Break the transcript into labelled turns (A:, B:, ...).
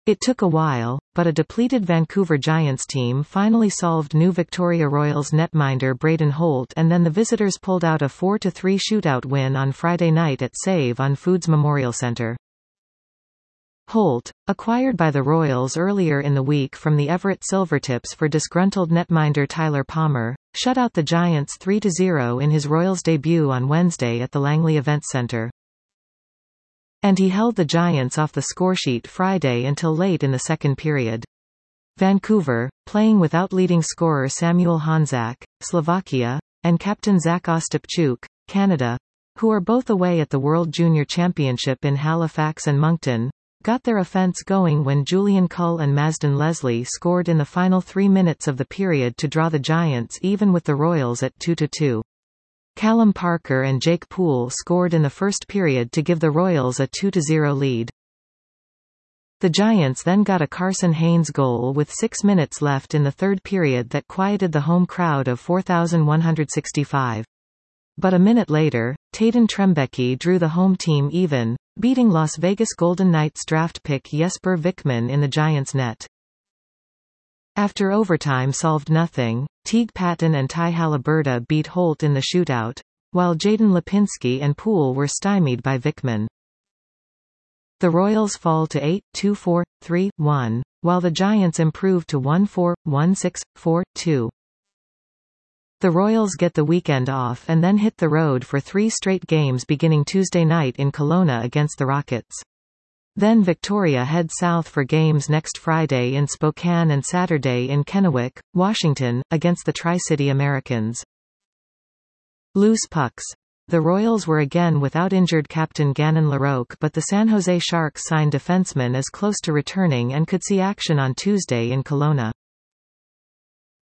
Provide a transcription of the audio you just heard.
A: It took a while, but a depleted Vancouver Giants team finally solved new Victoria Royals netminder Braden Holt, and then the visitors pulled out a 4-3 shootout win on Friday night at Save on Foods Memorial Centre. Holt, acquired by the Royals earlier in the week from the Everett Silvertips for disgruntled netminder Tyler Palmer, shut out the Giants 3-0 in his Royals debut on Wednesday at the Langley Events Centre. And he held the Giants off the scoresheet Friday until late in the second period. Vancouver, playing without leading scorer Samuel Honzak, Slovakia, and captain Zach Ostapchuk, Canada, who are both away at the World Junior Championship in Halifax and Moncton, got their offense going when Julian Cull and Mazden Leslie scored in the final 3 minutes of the period to draw the Giants even with the Royals at 2-2. Callum Parker and Jake Poole scored in the first period to give the Royals a 2-0 lead. The Giants then got a Carson Haynes goal with 6 minutes left in the third period that quieted the home crowd of 4,165. But a minute later, Taden Trembecki drew the home team even, beating Las Vegas Golden Knights draft pick Jesper Vikman in the Giants' net. After overtime solved nothing, Teague Patton and Ty Haliburda beat Holt in the shootout, while Jaden Lipinski and Poole were stymied by Vikman. The Royals fall to 8-2-4, 3-1, while the Giants improve to 1-4, 1-6, 4-2. The Royals get the weekend off and then hit the road for 3 straight games beginning Tuesday night in Kelowna against the Rockets. Then Victoria heads south for games next Friday in Spokane and Saturday in Kennewick, Washington, against the Tri-City Americans. Loose pucks. The Royals were again without injured captain Gannon LaRocque, but the San Jose Sharks signed defenseman is close to returning and could see action on Tuesday in Kelowna.